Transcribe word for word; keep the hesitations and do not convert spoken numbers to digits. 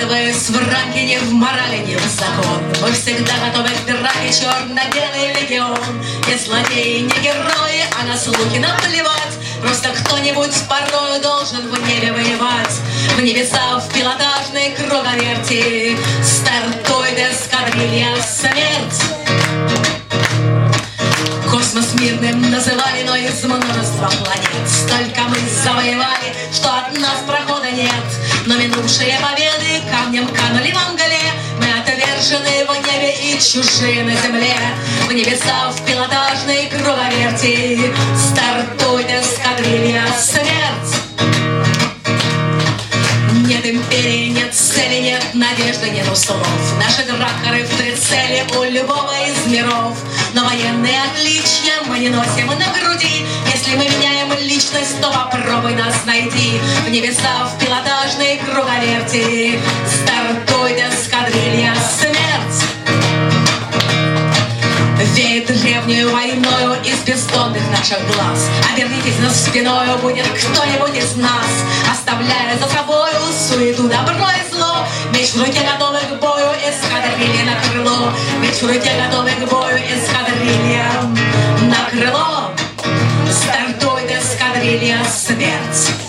вкладываясь в рамки, ни в морали, ни в закон. Мы всегда готовы к драке, черно-белый легион. Не злодеи, не герои, а на слухи нам плевать. Просто кто-нибудь порою должен в небе воевать. В небеса, в пилотажной круговерти стартует эскадрилья смерть. Космос мирным называли, но из множества планет столько мы завоевали, что от нас прохода нет. Но минувшие победы камнем канули во мгле. Мы отвержены в небе и чужие на земле. В небеса, в пилотажной круговерти стартует эскадрилья смерть. Нет империи, нет цели, нет надежды, нет услов. Наши дракары в прицеле у любого из миров. Но военные отличия мы не носим на груди. Если мы меняем личность, то попробуй нас найти. В небеса, в пилотажной круговерти стартует эскадрилья смерть. Веет древнюю войною из бездонных наших глаз. Обернитесь на спиною, будет кто-нибудь из нас, оставляя за собою суету, добро и зло. Меч в руке, готовый к бою, эскадрилья на крыло. Меч в руке, готовый к бою, эскадрилья на крыло. Стартует эскадрилья смерть.